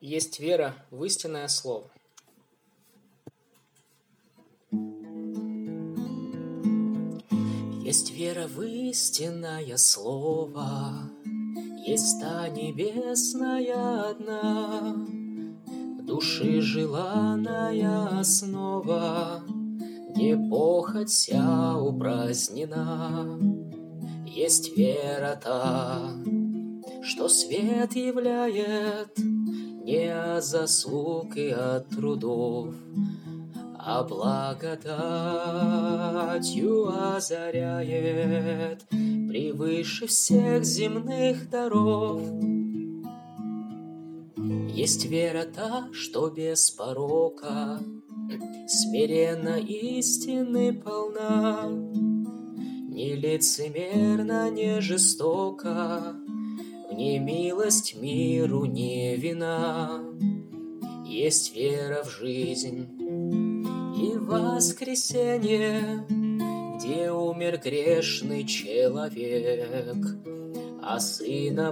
Есть вера в истинное слово. Есть вера в истинное слово, есть та небесная одна, в души желанная основа, где похоть вся упразднена. Есть вера та, что свет являет не от заслуг и от трудов, а благодатью озаряет превыше всех земных даров. Есть вера та, что без порока, смиренно истины полна, не лицемерно, не жестоко, в ней милость миру не вина. Есть вера в жизнь и воскресенье, где умер грешный человек, а Сына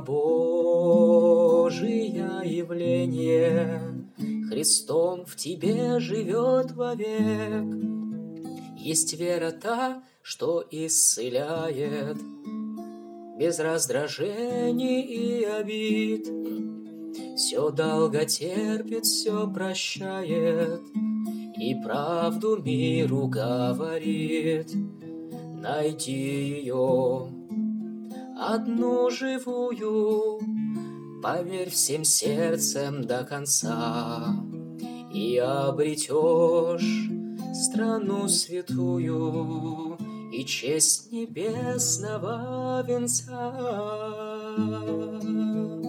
Божия явление Христом в тебе живет вовек. Есть вера та, что исцеляет без раздражений и обид, все долго терпит, все прощает и правду миру говорит. Найди ее, одну живую, поверь всем сердцем до конца, и обретешь страну святую и честь небесного венца.